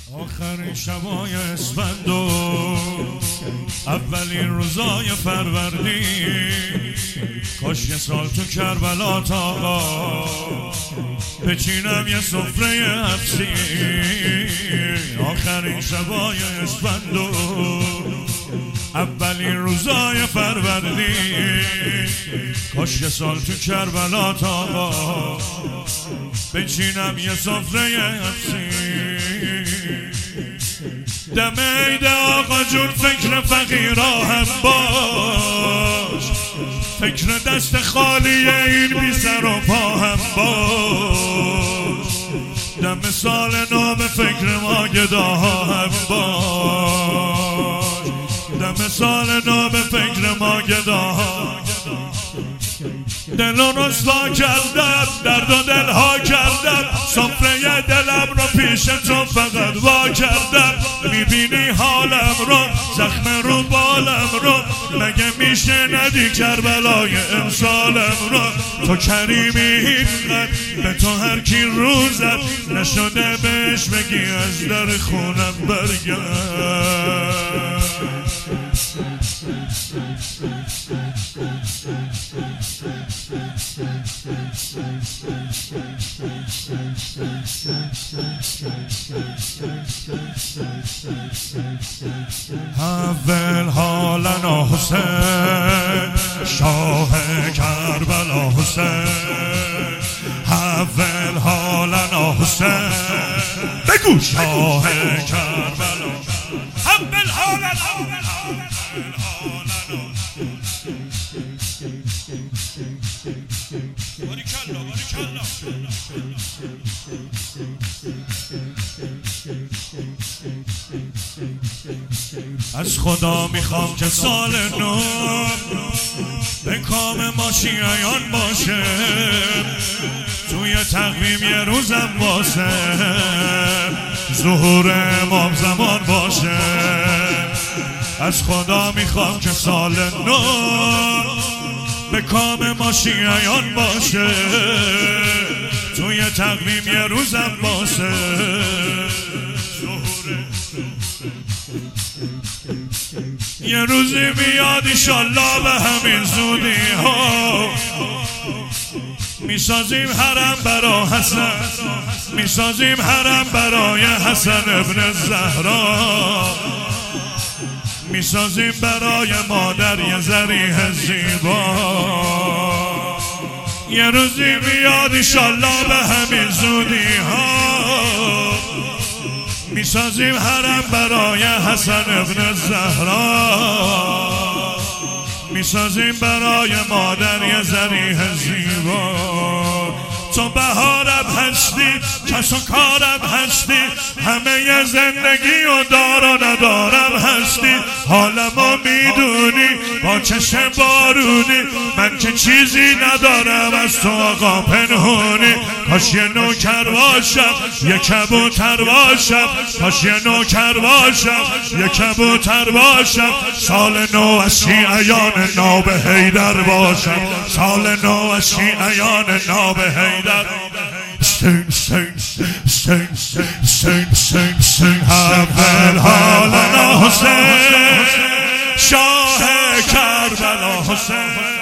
آخرین شبای اسفند و اولین روزای فروردین، کاش یه سال تو کربلا تا بچینم یه سفره حبسی. آخرین شبای اسفند و اولین روزای فروردین، کاش یه سال تو کربلا تا بچینم یه سفره حبسی. دمیده آقا جون فکر فقیرا هم باش، فکر دست خالی این بی سر و پا هم باش. دم سال نو به فکر ما گداها هم باش، دم سال نو به فکر ما گداها. دلو رسوا کردم، درد و دلها کردم، سفره دلم رو پیش تو فقط وا کردم. میبینی حالم رو، زخم رو بالم رو، مگه میشه ندی کربلای امسالم رو؟ تو کریمی اینقدر به تو هر کی روزت نشده بهش بگی از در خونم برگرد. اول حالا حسین شاه کربلا حسین، اول حالا حسین بگو شاه کربلا، اول حالا از خدا میخوام که سال نو به کام ما شیعیان باشه، توی تقویم یه روزم واسه ظهور امام زمان باشه. از خدا میخوام که سال نو به کام ما شیعیان باشه، توی تقویم یه روزم واسه یه روزی میاد ایشالله به همین زودی ها. میسازیم حرم برای حسن، میسازیم حرم برای حسن ابن زهرا، میسازیم برای مادر یه ذریح زیبا. یه روزی میاد ایشالله به همین زودی ها. میسازیم حرم برای حسن ابن زهرا، میسازیم برای مادر یه ذریح زیبا. تو بهارم هستی، کس و کارم هستی، همه ی زندگی و دار و ندارم هستی. حالمو میدونی با چشم بارونی، من که چیزی ندارم از تو آقا پنهونی. کاش یه نوکر باشم یه کبوتر باشم، کاش یه نوکر باشم یه کبوتر باشم. سال نو از شیعیان ناب حیدر باشم، سال نو از شیعیان ناب حیدر. سین سین سین سین سین سین اول حالا حسین شاه کربلا حسین.